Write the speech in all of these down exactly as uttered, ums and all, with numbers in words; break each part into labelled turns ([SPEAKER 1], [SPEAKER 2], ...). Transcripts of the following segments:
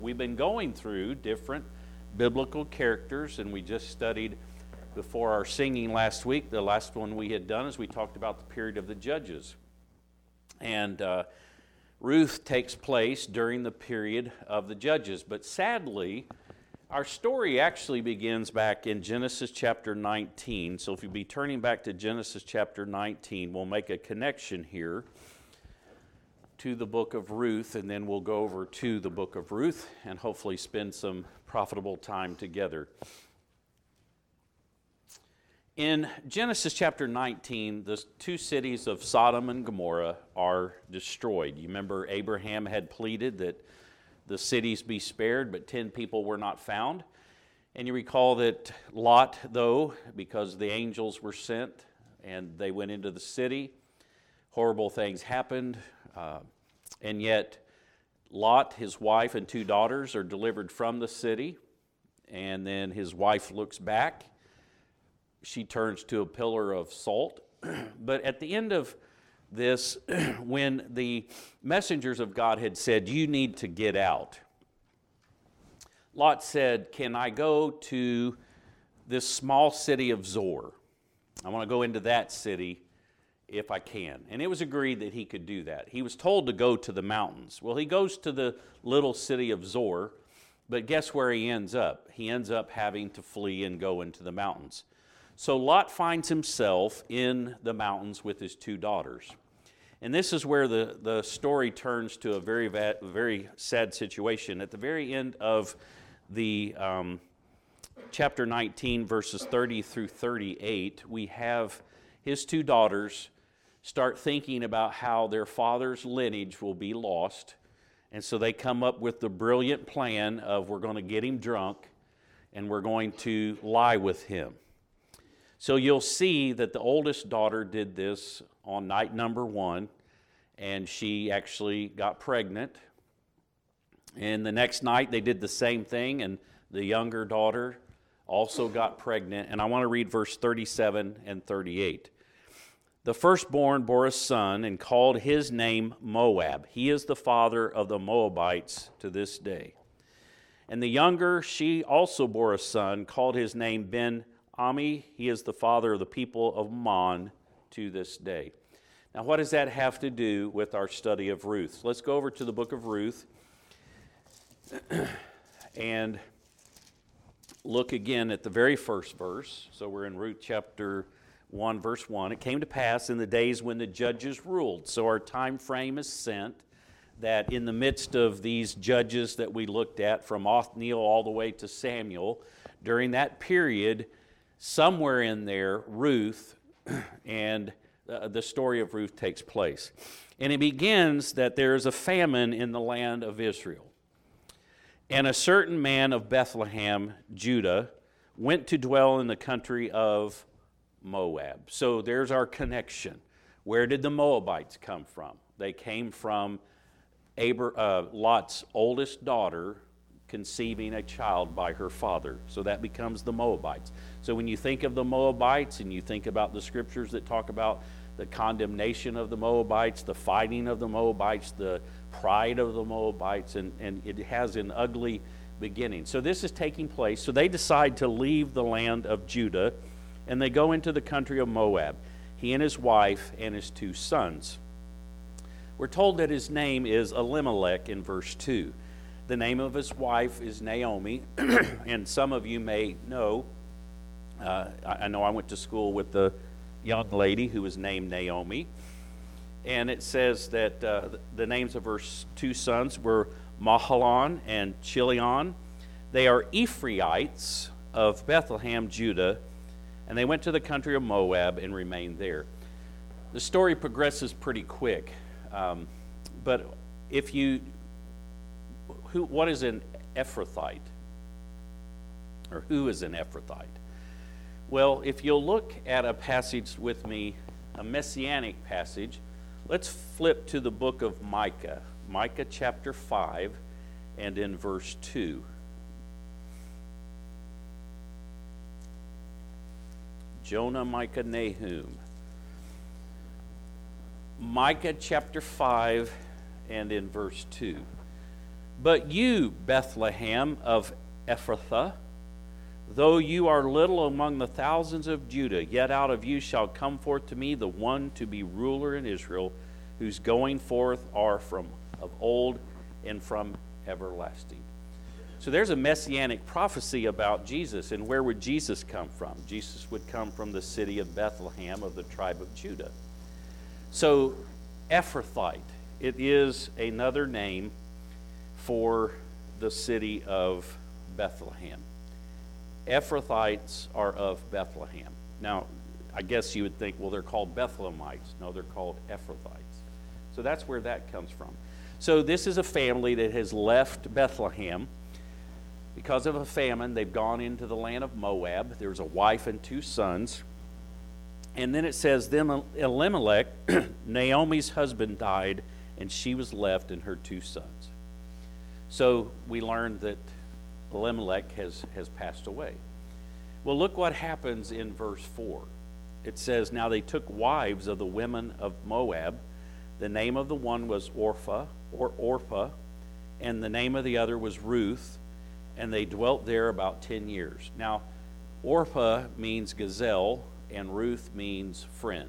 [SPEAKER 1] We've been going through different biblical characters, and we just studied before our singing last week. The last one we had done is we talked about the period of the Judges. And uh, Ruth takes place during the period of the Judges. But sadly, our story actually begins back in Genesis chapter nineteen. So if you'll be turning back to Genesis chapter nineteen, we'll make a connection here to the book of Ruth, and then we'll go over to the book of Ruth and hopefully spend some profitable time together. In Genesis chapter nineteen, the two cities of Sodom and Gomorrah are destroyed. You remember Abraham had pleaded that the cities be spared, but ten people were not found. And you recall that Lot, though, because the angels were sent and they went into the city, horrible things happened. Uh, and yet Lot, his wife, and two daughters are delivered from the city. And then his wife looks back. She turns to a pillar of salt. But at the end of this, when the messengers of God had said, "You need to get out," Lot said, "Can I go to this small city of Zor? I want to go into that city if I can." And it was agreed that he could do that. He was told to go to the mountains. Well, he goes to the little city of Zor, but guess where he ends up? He ends up having to flee and go into the mountains. So Lot finds himself in the mountains with his two daughters. And this is where the, the story turns to a very, very sad situation. At the very end of the um, chapter nineteen, verses thirty through thirty-eight, we have his two daughters start thinking about how their father's lineage will be lost. And so they come up with the brilliant plan of, we're going to get him drunk and we're going to lie with him. So you'll see that the oldest daughter did this on night number one, and she actually got pregnant. And the next night they did the same thing, and the younger daughter also got pregnant. And I want to read verse thirty-seven and thirty-eight. "The firstborn bore a son and called his name Moab. He is the father of the Moabites to this day. And the younger, she also bore a son, called his name Ben-Ami. He is the father of the people of Ammon to this day." Now, what does that have to do with our study of Ruth? Let's go over to the book of Ruth and look again at the very first verse. So we're in Ruth chapter one, verse one. "It came to pass in the days when the judges ruled." So our time frame is sent that in the midst of these judges that we looked at, from Othniel all the way to Samuel, during that period, somewhere in there, Ruth and uh, the story of Ruth takes place. And it begins that there is a famine in the land of Israel. "And a certain man of Bethlehem, Judah, went to dwell in the country of Moab." So there's our connection. Where did the Moabites come from? They came from Abra- uh, Lot's oldest daughter conceiving a child by her father. So that becomes the Moabites. So when you think of the Moabites and you think about the scriptures that talk about the condemnation of the Moabites, the fighting of the Moabites, the pride of the Moabites, and, and it has an ugly beginning. So this is taking place. So they decide to leave the land of Judah, and they go into the country of Moab, he and his wife and his two sons. We're told that his name is Elimelech in verse two. The name of his wife is Naomi, and some of you may know, uh, I know I went to school with the young lady who was named Naomi, and it says that uh, the names of her two sons were Mahlon and Chilion. They are Ephrathites of Bethlehem, Judah, and they went to the country of Moab and remained there. The story progresses pretty quick, um, but if you, who, what is an Ephrathite? Or who is an Ephrathite? Well, if you'll look at a passage with me, a messianic passage, let's flip to the book of Micah, Micah chapter five, and in verse two. Jonah, Micah, Nahum. Micah chapter five and in verse two. But you, Bethlehem of Ephrathah, though you are little among the thousands of Judah, yet out of you shall come forth to me the one to be ruler in Israel, whose going forth are from of old and from everlasting. So there's a messianic prophecy about Jesus, and where would Jesus come from? Jesus would come from the city of Bethlehem of the tribe of Judah. So Ephrathite, it is another name for the city of Bethlehem. Ephrathites are of Bethlehem. Now, I guess you would think, well, they're called Bethlehemites. No, they're called Ephrathites. So that's where that comes from. So this is a family that has left Bethlehem. Because of a famine, they've gone into the land of Moab. There's a wife and two sons. And then it says, then Elimelech, Naomi's husband, died, and she was left and her two sons. So we learned that Elimelech has, has passed away. Well, look what happens in verse four. It says, now they took wives of the women of Moab. The name of the one was Orpah, or Orpah, and the name of the other was Ruth, and they dwelt there about ten years. Now, Orpah means gazelle, and Ruth means friend.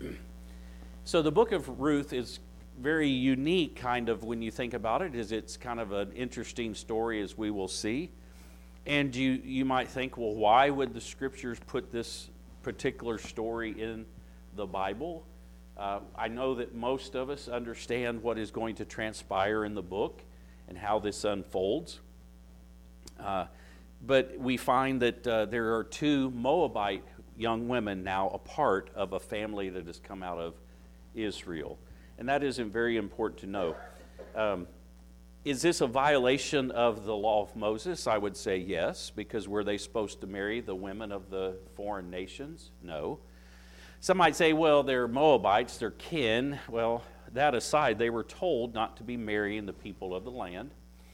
[SPEAKER 1] So the book of Ruth is very unique, kind of, when you think about it, is it's kind of an interesting story, as we will see. And you, you might think, well, why would the scriptures put this particular story in the Bible? Uh, I know that most of us understand what is going to transpire in the book and how this unfolds. Uh, but we find that uh, there are two Moabite young women now a part of a family that has come out of Israel. And that isn't very important to know. Um, is this a violation of the law of Moses? I would say yes, because were they supposed to marry the women of the foreign nations? No. Some might say, well, they're Moabites, they're kin. Well, that aside, they were told not to be marrying the people of the land.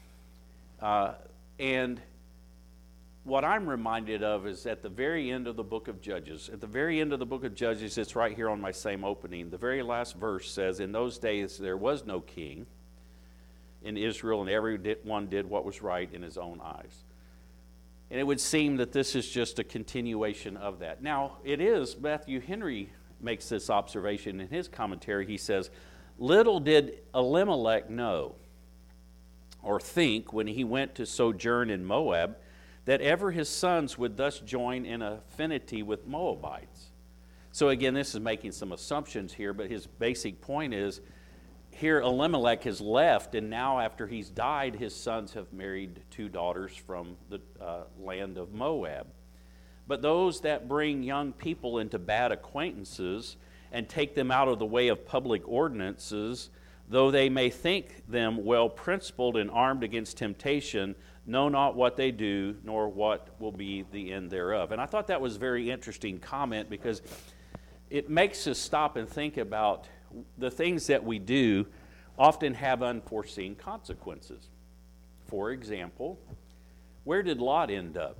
[SPEAKER 1] Uh, and what I'm reminded of is at the very end of the book of Judges. At the very end of the book of Judges, it's right here on my same opening. The very last verse says, in those days there was no king in Israel, and everyone did what was right in his own eyes. And it would seem that this is just a continuation of that. Now, it is, Matthew Henry makes this observation in his commentary. He says, little did Elimelech know or think when he went to sojourn in Moab that ever his sons would thus join in affinity with Moabites. So again, this is making some assumptions here, but his basic point is, here Elimelech has left, and now after he's died, his sons have married two daughters from the uh, land of Moab. But those that bring young people into bad acquaintances and take them out of the way of public ordinances, though they may think them well principled and armed against temptation, know not what they do, nor what will be the end thereof. And I thought that was a very interesting comment, because it makes us stop and think about the things that we do often have unforeseen consequences. For example, where did Lot end up?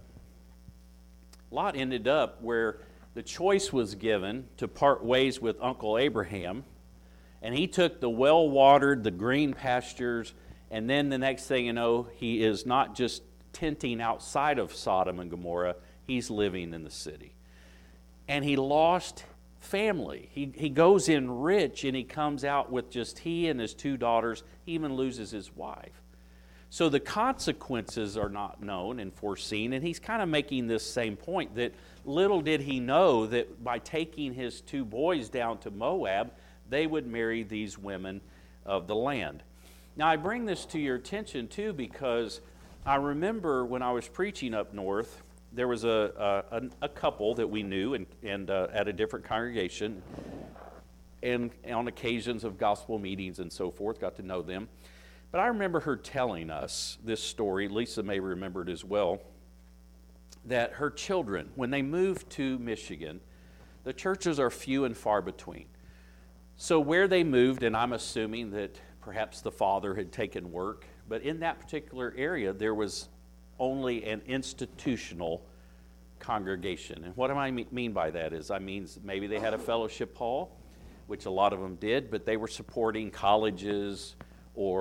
[SPEAKER 1] Lot ended up where the choice was given to part ways with Uncle Abraham, and he took the well-watered, the green pastures, and then the next thing you know, he is not just tenting outside of Sodom and Gomorrah, he's living in the city. And he lost family. He, he goes in rich, and he comes out with just he and his two daughters. He even loses his wife. So the consequences are not known and foreseen, and he's kind of making this same point, that little did he know that by taking his two boys down to Moab, they would marry these women of the land. Now, I bring this to your attention, too, because I remember when I was preaching up north, there was a, a, a couple that we knew and, and uh, at a different congregation, and on occasions of gospel meetings and so forth, got to know them. But I remember her telling us this story, Lisa may remember it as well, that her children, when they moved to Michigan, the churches are few and far between. So where they moved, and I'm assuming that perhaps the father had taken work, but in that particular area there was only an institutional congregation. And what do I mean by that is, I mean maybe they had a fellowship hall, which a lot of them did, but they were supporting colleges or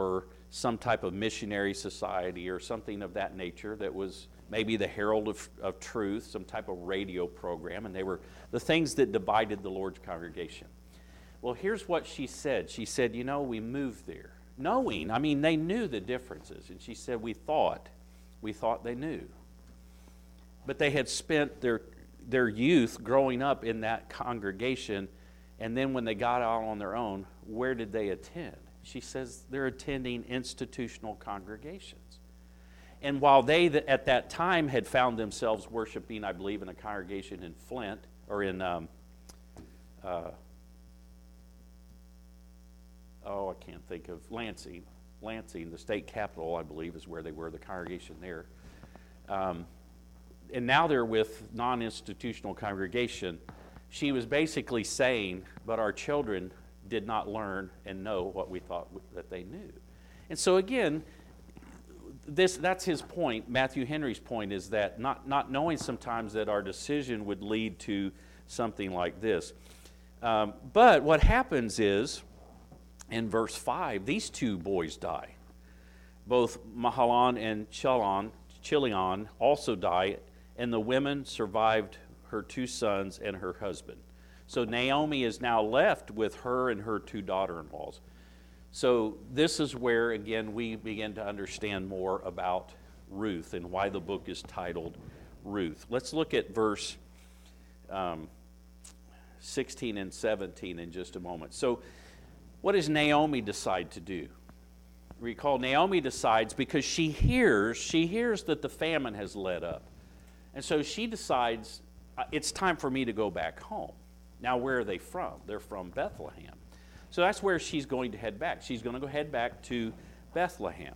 [SPEAKER 1] some type of missionary society or something of that nature that was maybe the Herald of, of Truth, some type of radio program, and they were the things that divided the Lord's congregation. Well, here's what she said. She said, you know, we moved there, knowing, I mean, they knew the differences. And she said, we thought, we thought they knew. But they had spent their their youth growing up in that congregation, and then when they got out on their own, where did they attend? She says they're attending institutional congregations. And while they at that time had found themselves worshiping, I believe, in a congregation in Flint, or in, um, uh, oh, I can't think of, Lansing. Lansing, the state capital, I believe, is where they were, the congregation there. Um, and now they're with non-institutional congregation. She was basically saying, but our children did not learn and know what we thought that they knew. And so again, this that's his point. Matthew Henry's point is that not, not knowing sometimes that our decision would lead to something like this. Um, but what happens is, in verse five, these two boys die. Both Mahalan and Chilion, Chilion also die, and the women survived her two sons and her husband. So Naomi is now left with her and her two daughter-in-laws. So this is where, again, we begin to understand more about Ruth and why the book is titled Ruth. Let's look at verse um, sixteen and seventeen in just a moment. So what does Naomi decide to do? Recall, Naomi decides, because she hears, she hears that the famine has let up. And so she decides, it's time for me to go back home. Now, where are they from? They're from Bethlehem. So that's where she's going to head back. She's going to go head back to Bethlehem.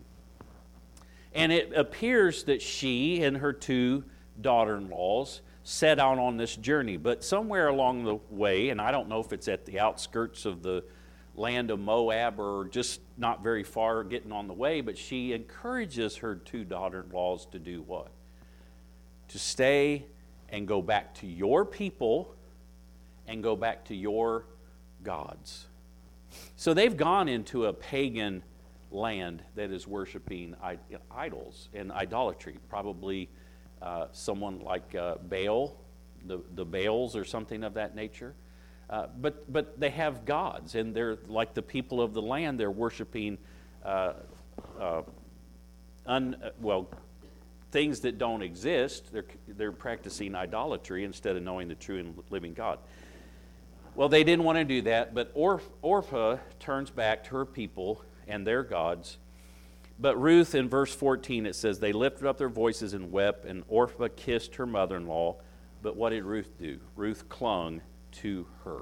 [SPEAKER 1] And it appears that she and her two daughter-in-laws set out on this journey. But somewhere along the way, and I don't know if it's at the outskirts of the land of Moab or just not very far getting on the way, but she encourages her two daughter-in-laws to do what? To stay and go back to your people and go back to your gods. So they've gone into a pagan land that is worshiping idols and idolatry, probably uh, someone like uh, Baal, the, the Baals or something of that nature. Uh, but but they have gods, and they're like the people of the land. They're worshiping, uh, uh, un, well, things that don't exist. They're they're practicing idolatry instead of knowing the true and living God. Well, they didn't want to do that, but Or, Orpah turns back to her people and their gods. But Ruth, in verse fourteen, it says, they lifted up their voices and wept, and Orpah kissed her mother-in-law. But what did Ruth do? Ruth clung to her.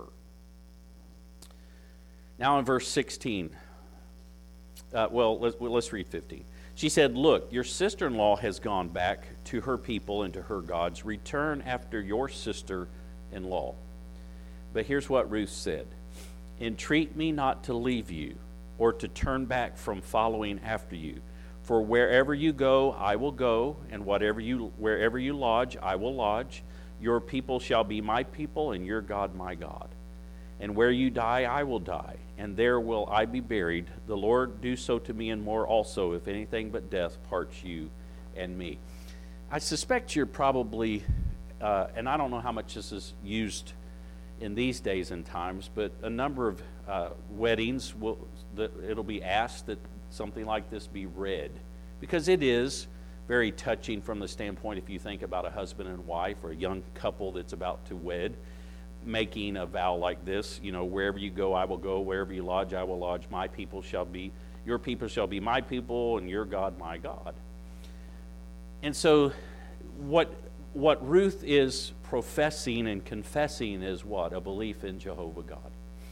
[SPEAKER 1] Now in verse sixteen, uh, well, let's, well, let's read fifteen. She said, look, your sister-in-law has gone back to her people and to her gods. Return after your sister-in-law. But here's what Ruth said. Entreat me not to leave you or to turn back from following after you. For wherever you go, I will go, and whatever you, wherever you lodge, I will lodge. Your people shall be my people, and your God my God. And where you die, I will die, and there will I be buried. The Lord do so to me and more also, if anything but death parts you and me. I suspect you're probably, uh, and I don't know how much this is used in these days and times, but a number of uh, weddings, will that it'll be asked that something like this be read, because it is very touching from the standpoint, if you think about a husband and wife or a young couple that's about to wed, making a vow like this, you know, wherever you go, I will go, wherever you lodge, I will lodge, my people shall be, your people shall be my people, and your God my God. And so what what Ruth is professing and confessing is what? A belief in Jehovah God.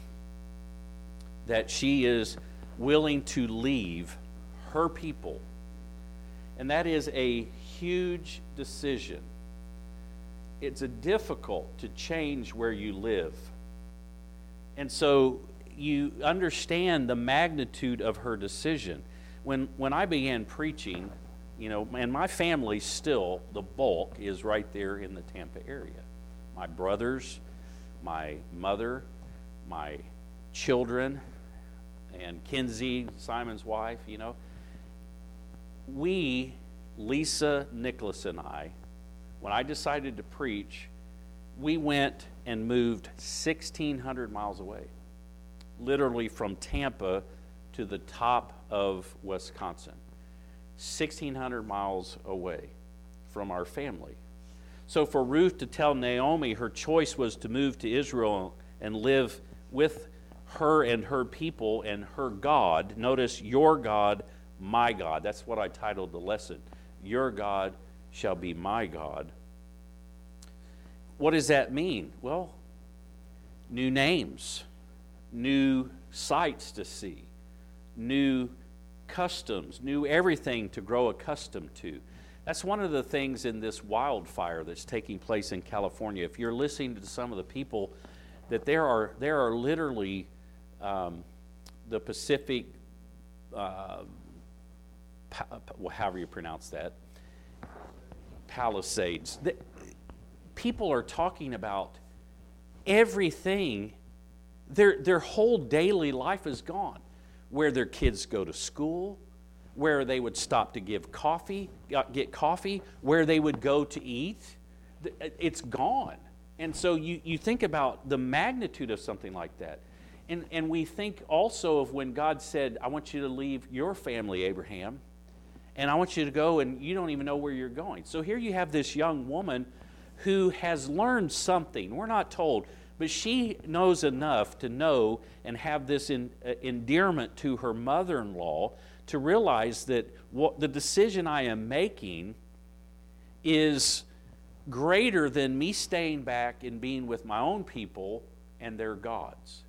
[SPEAKER 1] That she is willing to leave her people. And that is a huge decision. It's a difficult to change where you live. And so you understand the magnitude of her decision. When when I began preaching, you know, and my family still, the bulk is right there in the Tampa area. My brothers, my mother, my children, and Kinsey, Simon's wife, you know. we, Lisa, Nicholas, and I, when I decided to preach, we went and moved sixteen hundred miles away, literally from Tampa to the top of Wisconsin, sixteen hundred miles away from our family. So for Ruth to tell Naomi her choice was to move to Israel and live with her and her people and her God. Notice, your God, my God. That's what I titled the lesson. Your God shall be my God. What does that mean? Well, new names, new sights to see, new customs, new everything to grow accustomed to. That's one of the things in this wildfire that's taking place in California. If you're listening to some of the people, that there are there are literally um, the Pacific, uh, pa- however you pronounce that, Palisades. The, people are talking about everything. Their their whole daily life is gone. Where their kids go to school, where they would stop to give coffee, get coffee, where they would go to eat. It's gone. And so you, you think about the magnitude of something like that. And, and we think also of when God said, I want you to leave your family, Abraham, and I want you to go, and you don't even know where you're going. So here you have this young woman who has learned something. We're not told, but she knows enough to know and have this in, uh, endearment to her mother-in-law to realize that what the decision I am making is greater than me staying back and being with my own people and their gods.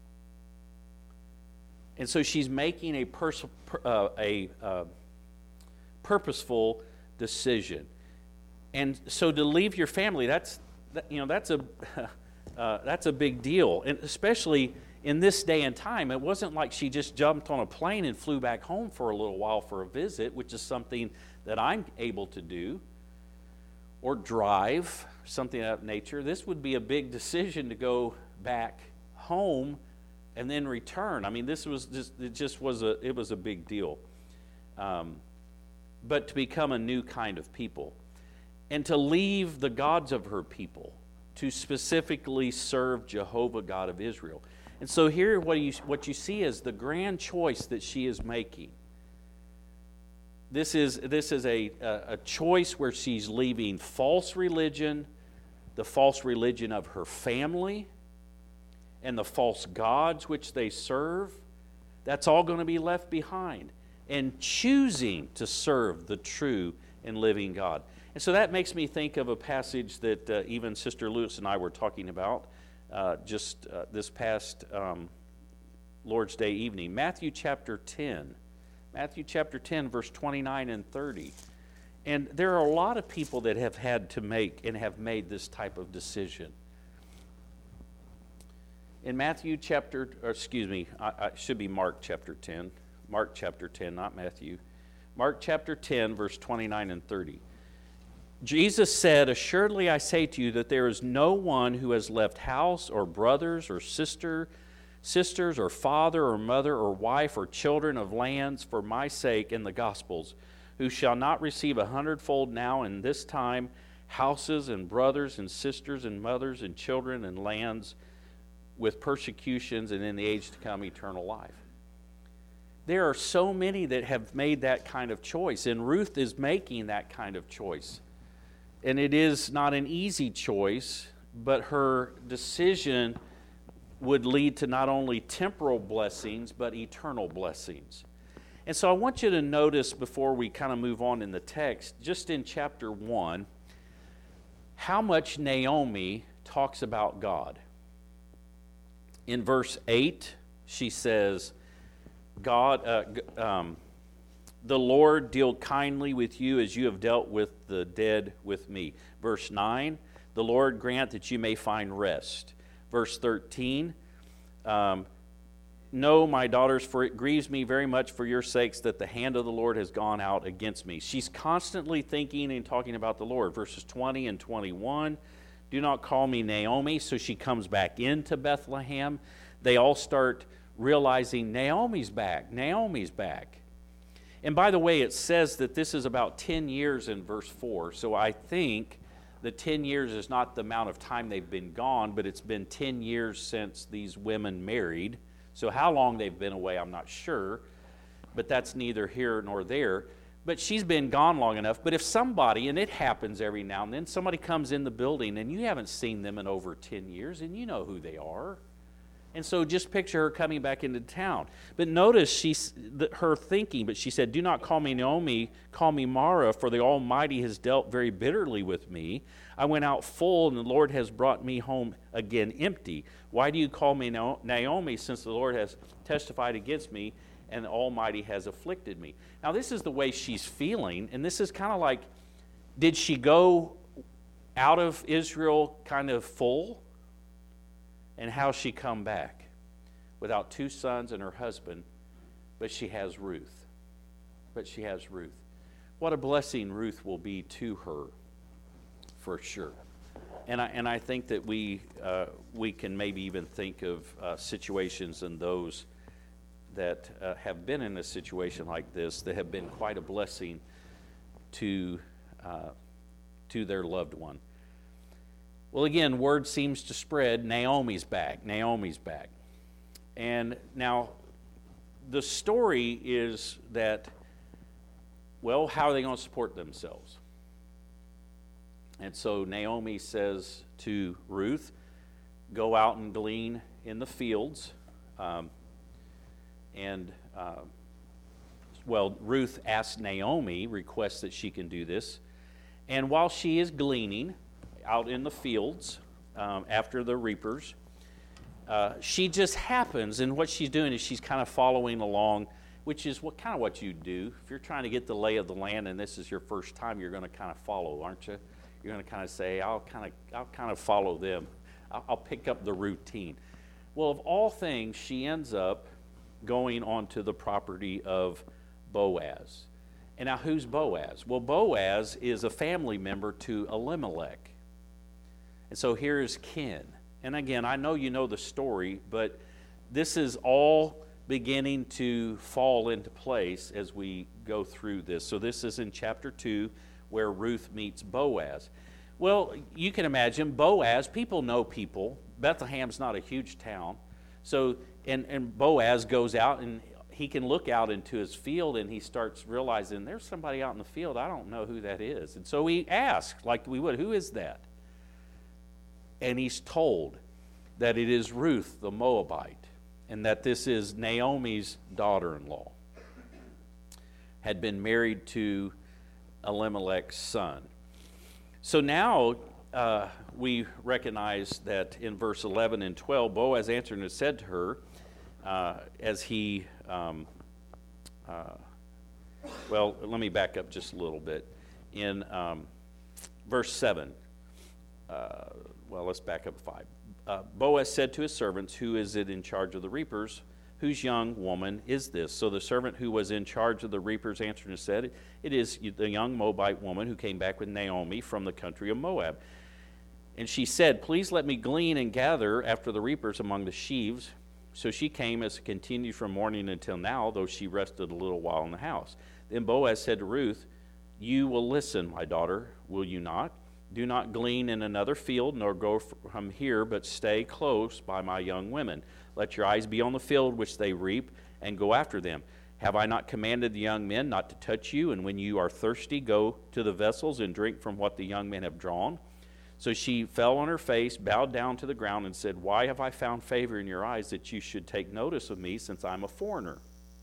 [SPEAKER 1] And so she's making a, pers- uh, a uh, purposeful decision. And so to leave your family, that's that, you know that's a uh, that's a big deal, and especially in this day and time. It wasn't like she just jumped on a plane and flew back home for a little while for a visit, which is something that I'm able to do, or drive, something of that nature. This would be a big decision to go back home and then return. I mean, this was just it just was a it was a big deal. Um, but to become a new kind of people, and to leave the gods of her people to specifically serve Jehovah, God of Israel. And so here what you, what you see is the grand choice that she is making. This is, this is a, a choice where she's leaving false religion, the false religion of her family, and the false gods which they serve. That's all going to be left behind. And choosing to serve the true and living God. And so that makes me think of a passage that uh, even Sister Lewis and I were talking about uh, just uh, this past um, Lord's Day evening. Matthew chapter ten. Matthew chapter ten, verse twenty-nine and thirty. And there are a lot of people that have had to make and have made this type of decision. In Matthew chapter, or excuse me, I, I should be Mark chapter ten. Mark chapter ten, not Matthew. Mark chapter ten, verse twenty-nine and thirty. Jesus said, "Assuredly I say to you that there is no one who has left house or brothers or sister, sisters or father or mother or wife or children of lands for my sake in the Gospels, who shall not receive a hundredfold now in this time, houses and brothers and sisters and mothers and children and lands with persecutions, and in the age to come eternal life." There are so many that have made that kind of choice, and Ruth is making that kind of choice. And it is not an easy choice, but her decision would lead to not only temporal blessings, but eternal blessings. And so I want you to notice, before we kind of move on in the text, just in chapter one, how much Naomi talks about God. In verse eight, she says, God, uh, um, the Lord deal kindly with you as you have dealt with the dead with me. Verse nine, the Lord grant that you may find rest. Verse thirteen, um, no, my daughters, for it grieves me very much for your sakes that the hand of the Lord has gone out against me. She's constantly thinking and talking about the Lord. Verses twenty and twenty-one, do not call me Naomi. So she comes back into Bethlehem. They all start realizing Naomi's back, Naomi's back. And by the way, it says that this is about ten years in verse four. So I think the ten years is not the amount of time they've been gone, but it's been ten years since these women married. So how long they've been away, I'm not sure, but that's neither here nor there. But she's been gone long enough. But if somebody, and it happens every now and then, somebody comes in the building and you haven't seen them in over ten years, and you know who they are. And so just picture her coming back into town. But notice she's, her thinking, but she said, do not call me Naomi, call me Mara, for the Almighty has dealt very bitterly with me. I went out full, and the Lord has brought me home again empty. Why do you call me Naomi, since the Lord has testified against me, and the Almighty has afflicted me? Now this is the way she's feeling, and this is kind of like, did she go out of Israel kind of full? And how's she come back? Without two sons and her husband, but she has Ruth. But she has Ruth. What a blessing Ruth will be to her, for sure. And I, and I think that we, uh, we can maybe even think of uh, situations and those that uh, have been in a situation like this that have been quite a blessing to, uh, to their loved one. Well, again, word seems to spread, Naomi's back, Naomi's back. And now, the story is that, well, how are they going to support themselves? And so Naomi says to Ruth, go out and glean in the fields. Um, and, uh, well, Ruth asks Naomi, requests that she can do this. And while she is gleaning out in the fields um, after the reapers, uh, she just happens, and what she's doing is she's kind of following along, which is what kind of what you do. If you're trying to get the lay of the land and this is your first time, you're going to kind of follow, aren't you? You're going to kind of say, I'll kind of, I'll kind of follow them. I'll, I'll pick up the routine. Well, of all things, she ends up going onto the property of Boaz. And now who's Boaz? Well, Boaz is a family member to Elimelech. And so here's kin. And again, I know you know the story, but this is all beginning to fall into place as we go through this. So this is in chapter two, where Ruth meets Boaz. Well, you can imagine Boaz, people know people. Bethlehem's not a huge town. So, and, and Boaz goes out and he can look out into his field and he starts realizing there's somebody out in the field. I don't know who that is. And so he asks, like we would, who is that? And he's told that it is Ruth the Moabite, and that this is Naomi's daughter-in-law, had been married to Elimelech's son. So now uh, we recognize that in verse eleven and twelve, Boaz answered and said to her, uh, as he, um, uh, well, let me back up just a little bit. In um, verse seven, uh, well, let's back up five. Uh, Boaz said to his servants, who is it in charge of the reapers? Whose young woman is this? So the servant who was in charge of the reapers answered and said, it is the young Moabite woman who came back with Naomi from the country of Moab. And she said, please let me glean and gather after the reapers among the sheaves. So she came as continued from morning until now, though she rested a little while in the house. Then Boaz said to Ruth, you will listen, my daughter, will you not? Do not glean in another field, nor go from here, but stay close by my young women. Let your eyes be on the field which they reap, and go after them. Have I not commanded the young men not to touch you? And when you are thirsty, go to the vessels and drink from what the young men have drawn. So she fell on her face, bowed down to the ground, and said, why have I found favor in your eyes that you should take notice of me, since I'm a foreigner?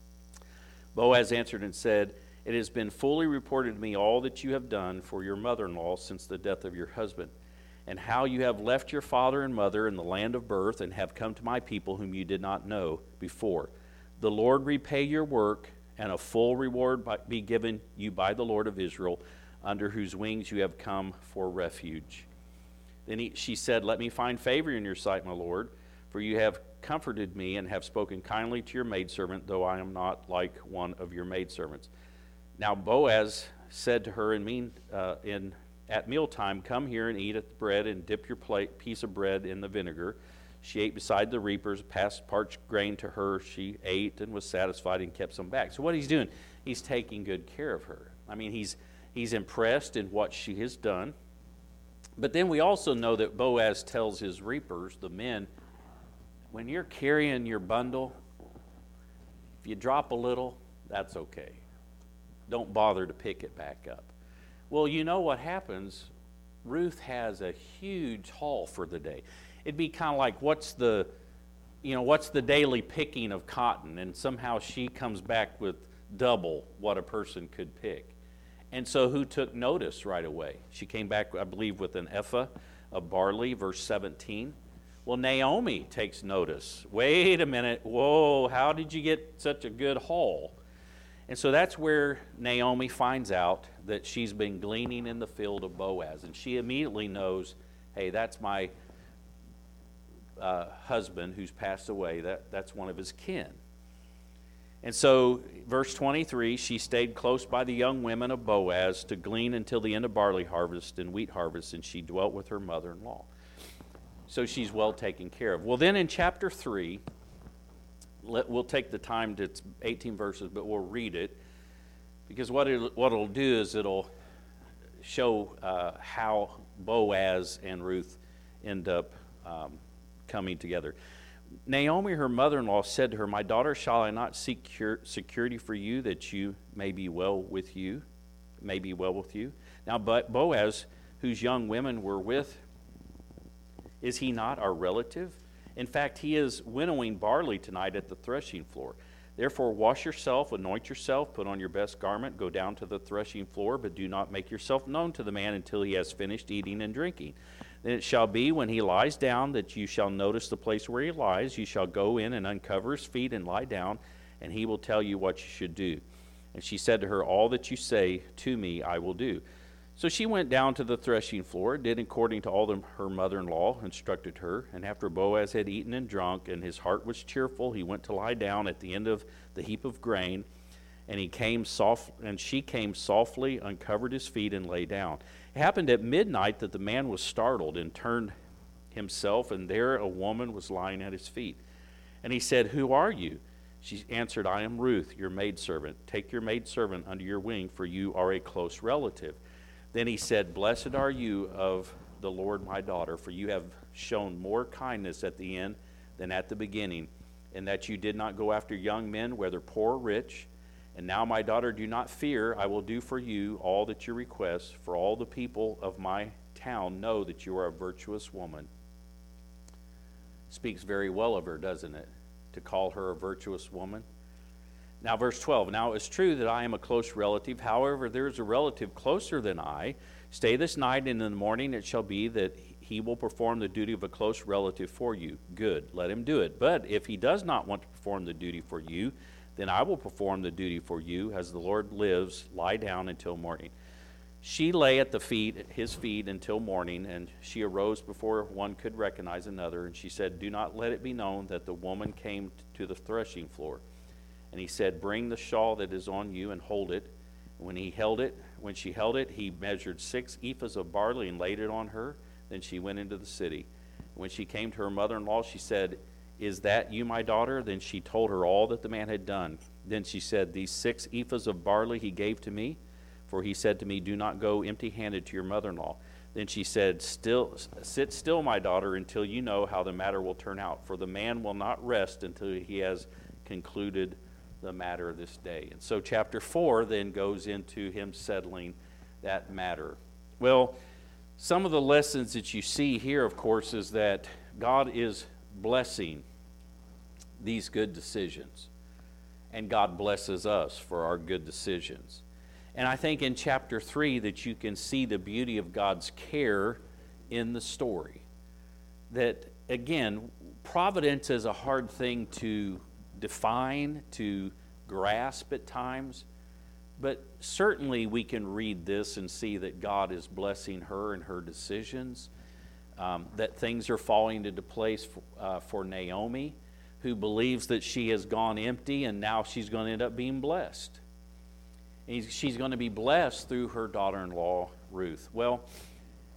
[SPEAKER 1] Boaz answered and said, it has been fully reported to me all that you have done for your mother-in-law since the death of your husband, and how you have left your father and mother in the land of birth and have come to my people whom you did not know before. The Lord repay your work, and a full reward be given you by the Lord of Israel, under whose wings you have come for refuge. Then he, she said, let me find favor in your sight, my Lord, for you have comforted me and have spoken kindly to your maidservant, though I am not like one of your maidservants. Now Boaz said to her in mean, uh, in, at mealtime, come here and eat at the bread and dip your plate, piece of bread in the vinegar. She ate beside the reapers, passed parched grain to her. She ate and was satisfied and kept some back. So what he's doing, he's taking good care of her. I mean, he's he's impressed in what she has done. But then we also know that Boaz tells his reapers, the men, when you're carrying your bundle, if you drop a little, that's okay. Don't bother to pick it back up. Well, you know what happens? Ruth has a huge haul for the day. It'd be kind of like, what's the, you know, what's the daily picking of cotton? And somehow she comes back with double what a person could pick. And so who took notice right away? She came back, I believe, with an ephah of barley, verse seventeen. Well, Naomi takes notice. Wait a minute. Whoa, how did you get such a good haul? And so that's where Naomi finds out that she's been gleaning in the field of Boaz. And she immediately knows, hey, that's my uh, husband who's passed away. That, that's one of his kin. And so, verse twenty-three, she stayed close by the young women of Boaz to glean until the end of barley harvest and wheat harvest, and she dwelt with her mother-in-law. So she's well taken care of. Well, then in chapter three, let, we'll take the time to, it's eighteen verses, but we'll read it, because what, it, what it'll do is it'll show uh, how Boaz and Ruth end up um, coming together. Naomi, her mother-in-law, said to her, "My daughter, shall I not seek security for you, that you may be well with you, may be well with you?" Now, but Boaz, whose young women were with, is he not our relative? In fact, he is winnowing barley tonight at the threshing floor. Therefore, wash yourself, anoint yourself, put on your best garment, go down to the threshing floor, but do not make yourself known to the man until he has finished eating and drinking. Then it shall be, when he lies down, that you shall notice the place where he lies. You shall go in and uncover his feet and lie down, and he will tell you what you should do. And she said to her, "All that you say to me I will do." So she went down to the threshing floor, did according to all that her mother-in-law instructed her. And after Boaz had eaten and drunk, and his heart was cheerful, he went to lie down at the end of the heap of grain. And he came soft, and she came softly, uncovered his feet, and lay down. It happened at midnight that the man was startled and turned himself, and there a woman was lying at his feet. And he said, "Who are you?" She answered, "I am Ruth, your maidservant. Take your maidservant under your wing, for you are a close relative." Then he said, "Blessed are you of the Lord, my daughter, for you have shown more kindness at the end than at the beginning, and that you did not go after young men, whether poor or rich. And now, my daughter, do not fear. I will do for you all that you request, for all the people of my town know that you are a virtuous woman." Speaks very well of her, doesn't it? To call her a virtuous woman. Now, verse twelve, "Now it is true that I am a close relative. However, there is a relative closer than I. Stay this night, and in the morning it shall be that he will perform the duty of a close relative for you. Good, let him do it. But if he does not want to perform the duty for you, then I will perform the duty for you. As the Lord lives, lie down until morning." She lay at the feet, his feet until morning, and she arose before one could recognize another. And she said, "Do not let it be known that the woman came to the threshing floor." And he said, "Bring the shawl that is on you and hold it." When he held it, when she held it, he measured six ephahs of barley and laid it on her. Then she went into the city. When she came to her mother-in-law, she said, "Is that you, my daughter?" Then she told her all that the man had done. Then she said, "These six ephahs of barley he gave to me, for he said to me, 'Do not go empty-handed to your mother-in-law.'" Then she said, "Still, sit still, my daughter, until you know how the matter will turn out. For the man will not rest until he has concluded the matter this day." And so chapter four then goes into him settling that matter. Well, some of the lessons that you see here, of course, is that God is blessing these good decisions. And God blesses us for our good decisions. And I think in chapter three that you can see the beauty of God's care in the story. That, again, providence is a hard thing to define, to grasp at times, but certainly we can read this and see that God is blessing her and her decisions, um, that things are falling into place for, uh, for Naomi, who believes that she has gone empty and now she's going to end up being blessed. And she's going to be blessed through her daughter-in-law, Ruth. Well,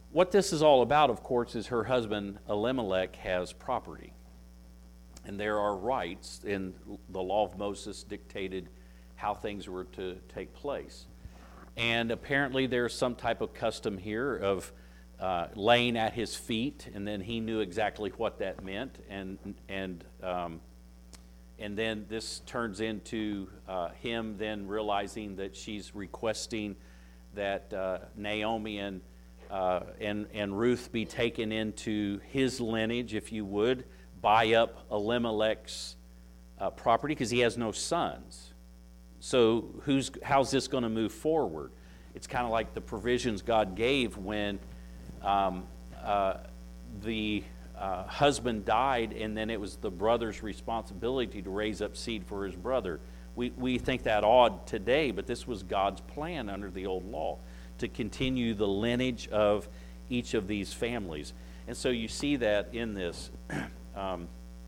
[SPEAKER 1] what this is all about, of course, is her husband Elimelech has property. And there are rights, and the law of Moses dictated how things were to take place. And apparently there's some type of custom here of uh, laying at his feet, and then he knew exactly what that meant. And and um, and then this turns into uh, him then realizing that she's requesting that uh, Naomi and, uh, and, and Ruth be taken into his lineage, if you would, buy up Elimelech's uh, property, because he has no sons. So who's how's this going to move forward? It's kind of like the provisions God gave when um, uh, the uh, husband died, and then it was the brother's responsibility to raise up seed for his brother. We, we think that odd today, but this was God's plan under the old law, to continue the lineage of each of these families. And so you see that in this. Um,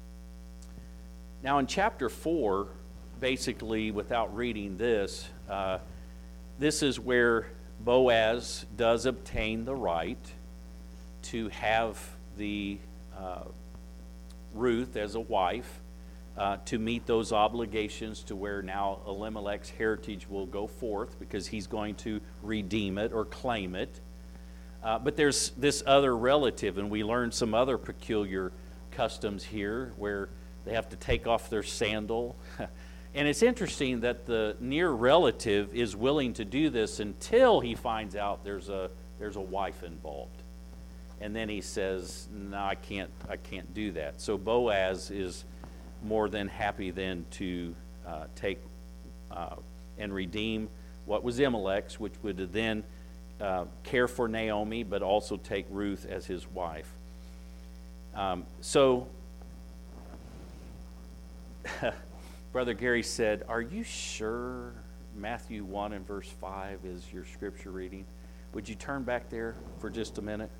[SPEAKER 1] now in chapter four, basically, without reading this, uh, this is where Boaz does obtain the right to have the uh, Ruth as a wife, uh, to meet those obligations, to where now Elimelech's heritage will go forth, because he's going to redeem it or claim it. Uh, but there's this other relative, and we learn some other peculiar customs here where they have to take off their sandal. And it's interesting that the near relative is willing to do this until he finds out there's a there's a wife involved. And then he says, no, I can't I can't do that. So Boaz is more than happy then to uh, take uh, and redeem what was Elimelech's, which would then uh, care for Naomi, but also take Ruth as his wife. Um, so, Brother Gary said, are you sure Matthew one and verse five is your scripture reading? Would you turn back there for just a minute?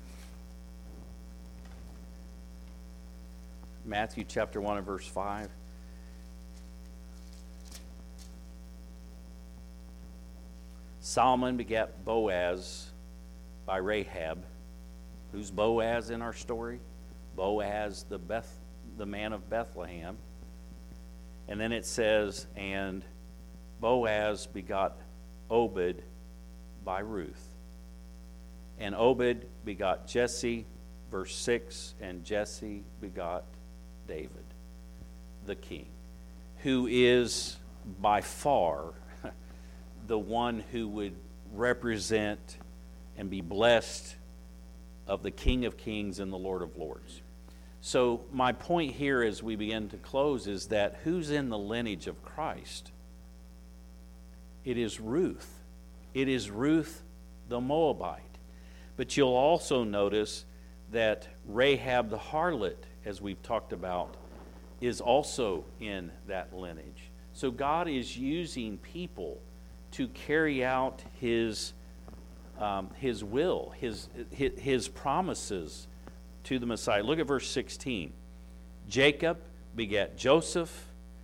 [SPEAKER 1] Matthew chapter one and verse five. Solomon begat Boaz by Rahab. Who's Boaz in our story? Boaz, the Beth, the man of Bethlehem. And then it says, and Boaz begot Obed by Ruth. And Obed begot Jesse, verse six, and Jesse begot David, the king, who is by far the one who would represent and be blessed of the King of Kings and the Lord of Lords. So my point here as we begin to close is that who's in the lineage of Christ? It is Ruth. It is Ruth the Moabite. But you'll also notice that Rahab the harlot, as we've talked about, is also in that lineage. So God is using people to carry out his um, his will, his, his his promises to the Messiah. Look at verse sixteen. Jacob begat Joseph.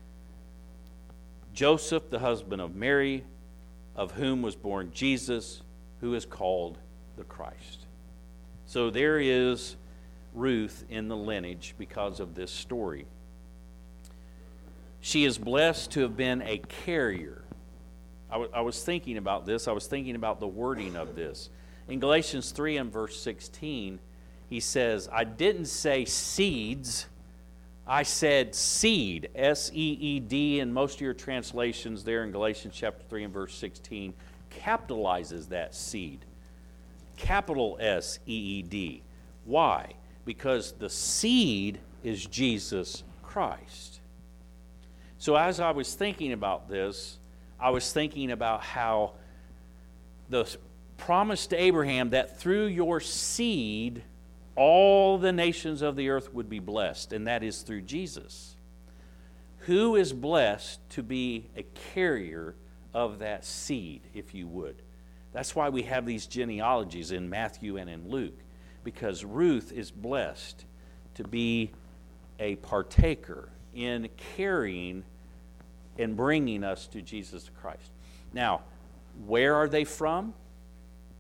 [SPEAKER 1] Joseph, the husband of Mary, of whom was born Jesus, who is called the Christ. So there is Ruth in the lineage because of this story. She is blessed to have been a carrier. I, w- I was thinking about this. I was thinking about the wording of this. In Galatians three and verse sixteen, he says, I didn't say seeds, I said seed, S E E D, and most of your translations there in Galatians chapter three and verse sixteen capitalizes that seed. Capital S E E D. Why? Because the seed is Jesus Christ. So as I was thinking about this, I was thinking about how the promise to Abraham that through your seed all the nations of the earth would be blessed, and that is through Jesus. Who is blessed to be a carrier of that seed, if you would? That's why we have these genealogies in Matthew and in Luke, because Ruth is blessed to be a partaker in carrying and bringing us to Jesus Christ. Now, where are they from?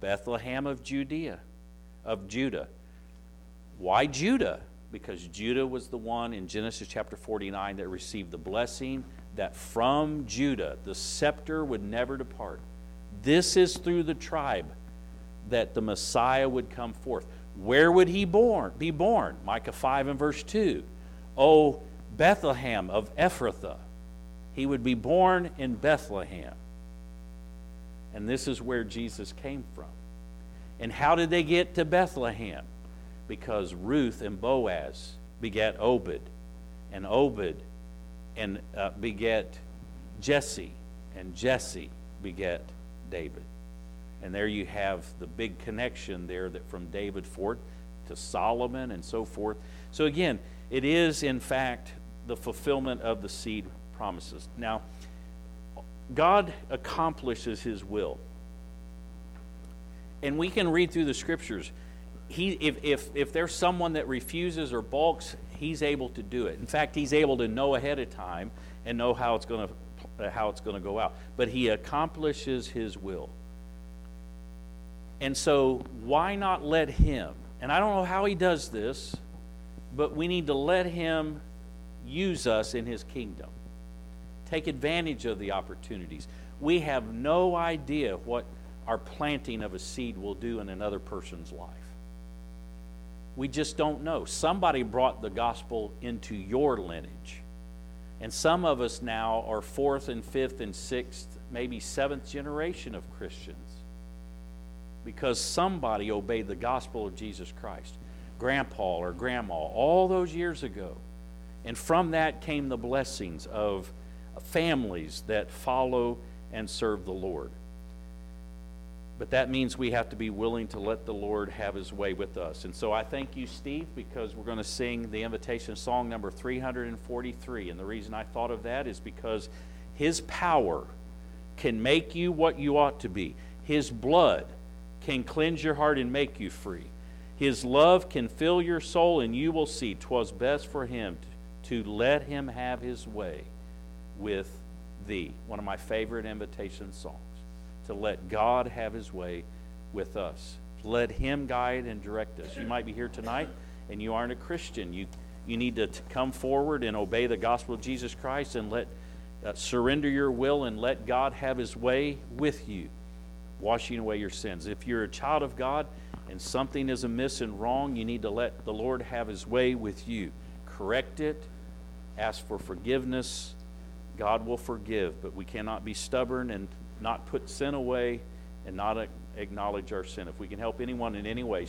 [SPEAKER 1] Bethlehem of Judea, of Judah. Why Judah? Because Judah was the one in Genesis chapter forty-nine that received the blessing that from Judah the scepter would never depart. This is through the tribe that the Messiah would come forth. Where would he born, be born? Micah five and verse two. O Bethlehem of Ephrathah. He would be born in Bethlehem. And this is where Jesus came from. And how did they get to Bethlehem? Because Ruth and Boaz begat Obed, and Obed and uh, beget Jesse, and Jesse beget David. And there you have the big connection there that from David forth to Solomon and so forth. So again, it is in fact the fulfillment of the seed promises. Now, God accomplishes his will. And we can read through the scriptures. He, if, if, if there's someone that refuses or balks, he's able to do it. In fact, he's able to know ahead of time and know how it's going to, how it's going to go out. But he accomplishes his will. And so why not let him? And I don't know how he does this, but we need to let him use us in his kingdom. Take advantage of the opportunities. We have no idea what our planting of a seed will do in another person's life. We just don't know. Somebody brought the gospel into your lineage. And some of us now are fourth and fifth and sixth, maybe seventh generation of Christians. Because somebody obeyed the gospel of Jesus Christ. Grandpa or grandma, all those years ago. And from that came the blessings of families that follow and serve the Lord. But that means we have to be willing to let the Lord have his way with us. And so I thank you, Steve, because we're going to sing the invitation song number three hundred forty-three. And the reason I thought of that is because his power can make you what you ought to be. His blood can cleanse your heart and make you free. His love can fill your soul, and you will see 'twas best for him to, to let him have his way with thee. One of my favorite invitation songs. To let God have his way with us. Let him guide and direct us. You might be here tonight and you aren't a Christian. You, you need to come forward and obey the gospel of Jesus Christ and let uh, surrender your will and let God have his way with you, washing away your sins. If you're a child of God and something is amiss and wrong, you need to let the Lord have his way with you. Correct it. Ask for forgiveness. God will forgive, but we cannot be stubborn and not put sin away and not acknowledge our sin. If we can help anyone in any way,